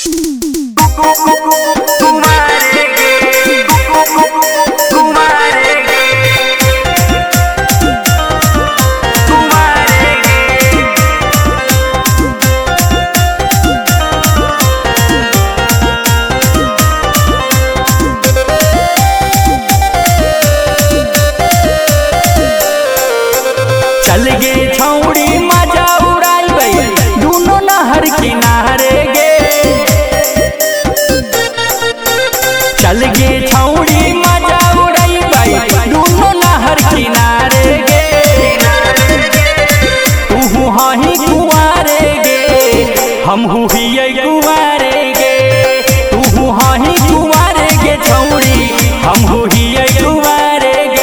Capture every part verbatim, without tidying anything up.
चल गे छौड़ी मजा उड़ाई दोनों नहर किनारे गे। चल गे छौड़ी मजा उड़ाई दोनों नहर किनारे गे। तू हाही कुआरे गे हम हुई कुआरे गे। तू हाही कुआरे गे छौड़ी हम हुई कुआरे गे।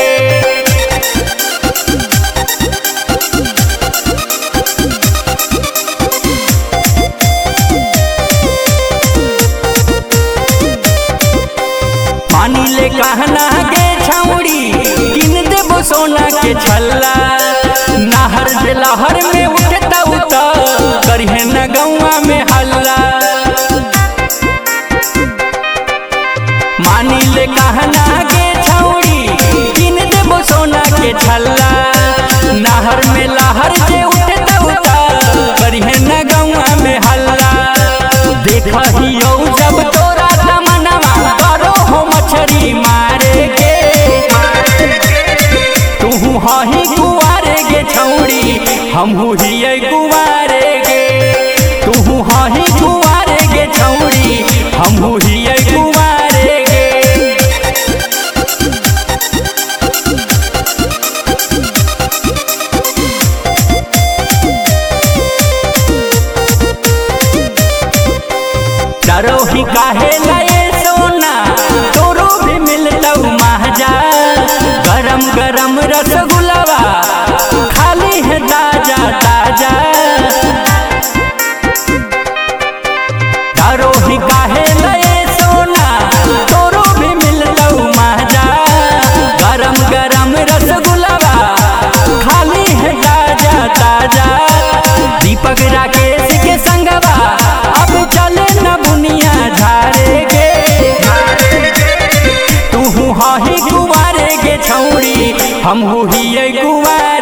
पानी ले कहना गे छौड़ी किन देबो सोना के छल्ला। नहर जे लहर में उठता उता करिहे न गौआ में हल्ला। मानी ले कहना गे छौड़ी किन देबो सोना के छल्ला। नहर में लहर जे उठता उता करिहे न गौआ में हल्ला। देखहियो जब तोरा तमन्ना करो हो मछरी मारे गे। तू हाही कुआरे गे छौड़ी हम हुई कुआरे गे। तू हाही कुआरे गे छौड़ी हम हुई कुआरे गे। डरो ही काहे लाए सोना तोरो भी मिलतौ महजा। गरम गरम रसगुल्लावा खाली है ताजा ताजा। डरो ही काहे लाए सोना तोरो भी मिलतौ महजा। गरम गरम रसगुल्लावा खाली है ताजा ताजा। दीपक राकेश के संगवा अब चले न बुनिया झारे गे। तू हाही कुआरे गे छौड़ी हम हुई कुआरे।